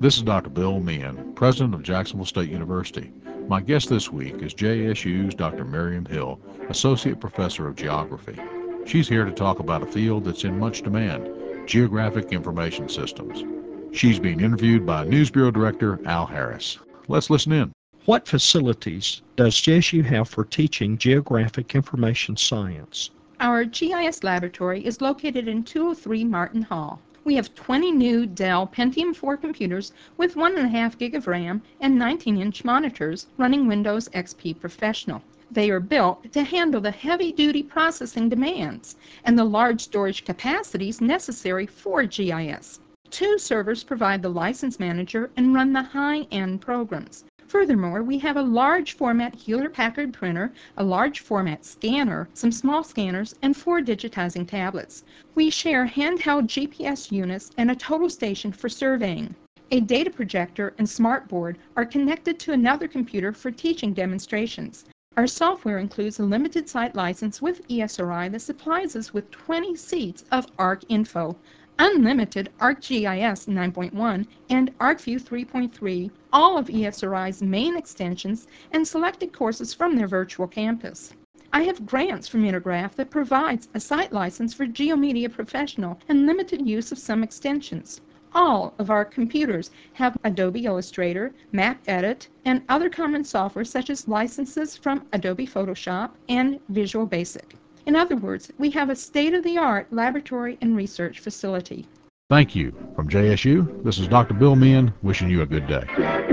This is Dr. Bill Meehan, President of Jacksonville State University. My guest this week is JSU's Dr. Miriam Hill, Associate Professor of Geography. She's here to talk about a field that's in much demand, geographic information systems. She's being interviewed by News Bureau Director Al Harris. Let's listen in. What facilities does JSU have for teaching geographic information science? Our GIS laboratory is located in 203 Martin Hall. We have 20 new Dell Pentium 4 computers with 1.5 gig of RAM and 19-inch monitors running Windows XP Professional. They are built to handle the heavy-duty processing demands and the large storage capacities necessary for GIS. 2 servers provide the license manager and run the high-end programs. Furthermore, we have a large format Hewlett-Packard printer, a large format scanner, some small scanners, and 4 digitizing tablets. We share handheld GPS units and a total station for surveying. A data projector and smartboard are connected to another computer for teaching demonstrations. Our software includes a limited site license with ESRI that supplies us with 20 seats of ArcInfo, unlimited ArcGIS 9.1 and ArcView 3.3, all of ESRI's main extensions, and selected courses from their virtual campus. I have grants from Intergraph that provides a site license for GeoMedia Professional and limited use of some extensions. All of our computers have Adobe Illustrator, MapEdit, and other common software such as licenses from Adobe Photoshop and Visual Basic. In other words, we have a state-of-the-art laboratory and research facility. Thank you. From JSU, this is Dr. Bill Meehan wishing you a good day.